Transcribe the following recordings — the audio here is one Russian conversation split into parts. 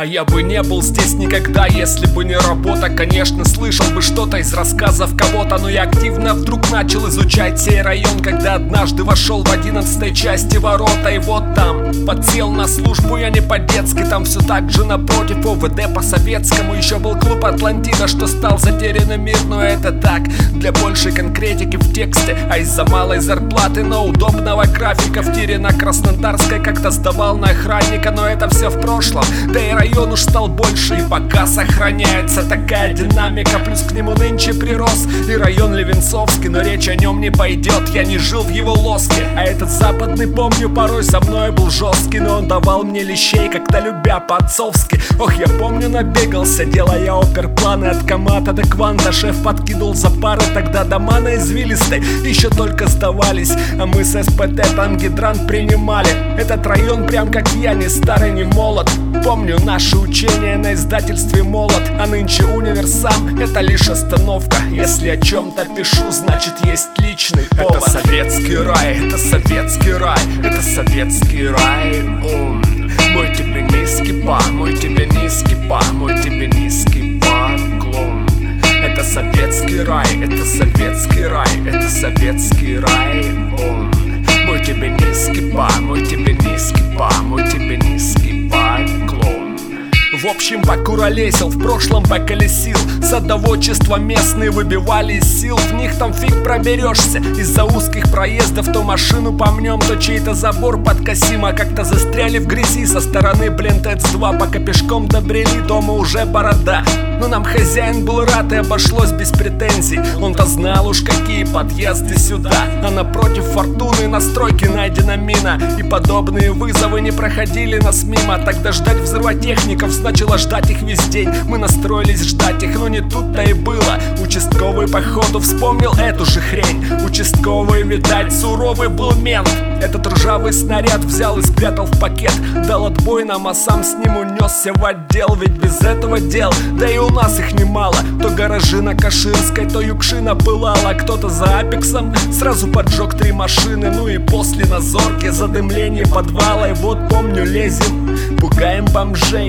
А я бы не был здесь никогда, если бы не работа. Конечно, слышал бы что-то из рассказов кого-то, но я активно вдруг начал изучать сей район, когда однажды вошел в 11-й части ворота. И вот там подсел на службу я не по-детски, там все так же напротив ОВД по-советскому. Еще был клуб Атлантида, что стал затерянным мир, но это так, для большей конкретики в тексте. А из-за малой зарплаты, но удобного графика в тире на Краснодарской как-то сдавал на охранника. Но это все в прошлом, да и район уж стал больше, и пока сохраняется такая динамика. Плюс к нему нынче прирос и район Левенцовский, но речь о нем не пойдет, я не жил в его лоске. А этот западный, помню, порой со мной был жесткий, но он давал мне лещей, как-то любя по-отцовски. Ох, я помню, набегался, делая оперпланы от Камата до Кванта. Шеф подкинул за пары, тогда дома на Извилистой еще только сдавались, а мы с СПТ там гидрант принимали. Этот район прям как я, не старый, не молод. Помню наши учения на издательстве «Молот», а нынче универсам — это лишь остановка. Если о чем-то пишу, значит есть личный повод. Это советский рай, это советский рай, это советский рай. Мой тебе низкий мой тебе низкий мой тебе низкий поклон. Это советский рай, это советский рай, это советский рай. Мой тебе низкий мой тебе низкий мой тебе низкий поклон. В общем, покуролесил, в прошлом поколесил. Садоводчество местные выбивали из сил. В них там фиг проберешься. Из-за узких проездов то машину помнем, то чей-то забор подкосим. А как-то застряли в грязи со стороны, блин, ТЭЦ-2. Пока пешком добрели, дома уже борода. Но нам хозяин был рад, и обошлось без претензий. Он-то знал уж какие подъезды сюда. А напротив Фортуны на стройке найдена мина. И подобные вызовы не проходили нас мимо. Тогда ждать взрывотехников значило ждать их весь день. Мы настроились ждать их, но не тут-то и было. Участковый походу вспомнил эту же хрень. Участковый, видать, суровый был мент. Этот ржавый снаряд взял и спрятал в пакет. Дал отбой нам, а сам с ним унесся в отдел. Ведь без этого дел, да и у нас их немало. То гаражи на Каширской, то Юкшина пылала. Кто-то за Апексом сразу поджег 3 машины. Ну и после на Зорке задымление подвала. И вот помню, лезем, пугаем бомжей,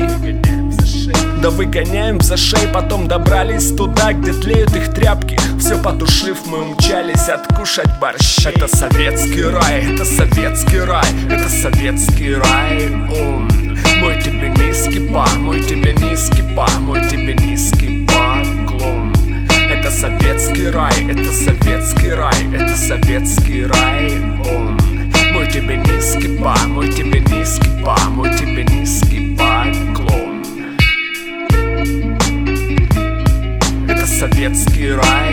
да выгоняем за шеи. Потом добрались туда, где тлеют их тряпки. Все потушив, мы умчались откушать борщей. Это советский рай, это советский рай, это советский рай. Мой тебе низкий мой тебе низкий мой тебе низкий поклон. Это советский рай, это советский рай, это советский рай. Мой тебе низкий мой тебе низкий мой тебе низкий поклон. Это советский рай.